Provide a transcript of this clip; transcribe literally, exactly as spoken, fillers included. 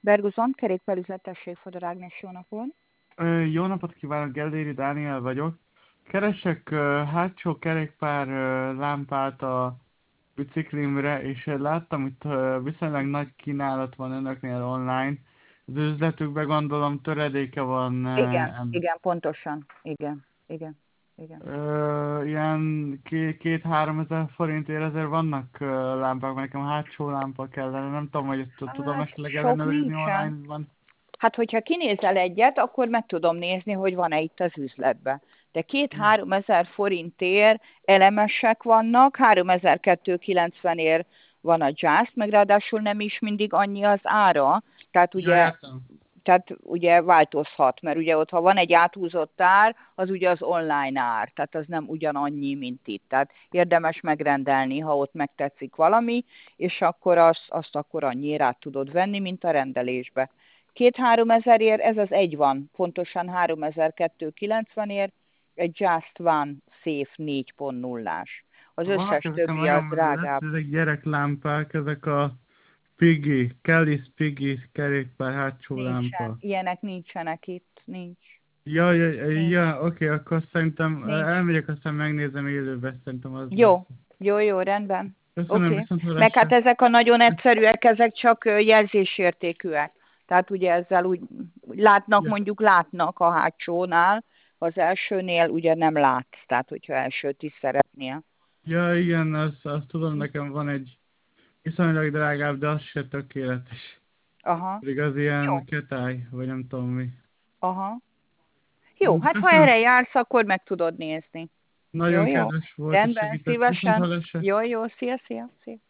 Berguzon, kerékpárüzletesség, Fodor Ágnes, jó napot! Ö, Jó napot kívánok, Gellérη Dániel vagyok. Keresek ö, hátsó kerékpár ö, lámpát a biciklimre, és ö, láttam itt ö, viszonylag nagy kínálat van önöknél online. Az üzletükben gondolom töredéke van. Igen, ö, em- igen, pontosan. Igen, igen, igen. ö, Ilyen ké- két-három ezer forintért ezért vannak ö, lámpák, mert nekem hátsó lámpa kellene. Nem tudom, hogy ezt tudom Hát esetleg sok ellenőrizni nincsen. online van. Hát, hogyha kinézel egyet, akkor meg tudom nézni, hogy van-e itt az üzletben. De két-három ezer forintért elemesek vannak, háromezer-kétszázkilencvenért van a Jazz, meg ráadásul nem is mindig annyi az ára. Tehát Ja, ugye értem. tehát ugye változhat, mert ugye ott, ha van egy áthúzott ár, az ugye az online ár, tehát az nem ugyanannyi, mint itt. Tehát érdemes megrendelni, ha ott megtetszik valami, és akkor azt, azt akkor annyira át tudod venni, mint a rendelésbe. Két-három ezerért ez az egy van, pontosan háromezer-kétszázkilencvenért, egy Just One Safe négy pont nullás. Az Vannak összes ezek a többi a nagyon menő, drágább. ezek gyereklámpák, ezek a Piggy, Kelly's Piggy kerékpár hátsó Nincsen, lámpa. ilyenek nincsenek itt, nincs, Ja, ja, nincs, ja, oké, akkor szerintem nincs. elmegyek, aztán megnézem élőben, szerintem az lesz. Jó, jó, jó, rendben. Köszönöm, Oké. Okay. viszont Meg hát hallásra. ezek a nagyon egyszerűek, ezek csak ö, jelzésértékűek. Tehát ugye ezzel úgy látnak, Ja, mondjuk látnak a hátsónál, az elsőnél ugye nem látsz, tehát hogyha elsőt is szeretnél. ja igen, azt, azt tudom, nekem van egy viszonylag drágább, de az se tökéletes. Aha, Pedig az jó, ilyen ketály, vagy nem tudom mi. aha. Jó, hát ha Köszönöm, erre jársz, akkor meg tudod nézni. Jó, nagyon jó. kedves volt, és Rendben, segített. Viszont szívesen. hallásra. Jó, jó, szia, szia, szia.